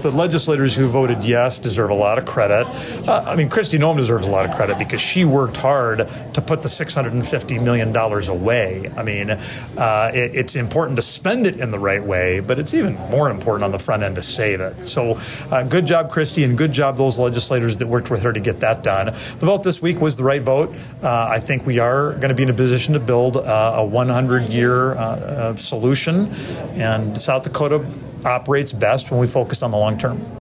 the legislators who voted yes deserve a lot of credit. Kristi Noem deserves a lot of credit because she worked hard to put the $650 million away. It's important to spend it in the right way, but it's even more important on the front end to save it. So good job, Kristi, and good job those legislators that worked with her to get that done. The vote this week was the right vote. I think we are going to be in a position to build a 100-year solution, and South Dakota operates best when we focus on the long term.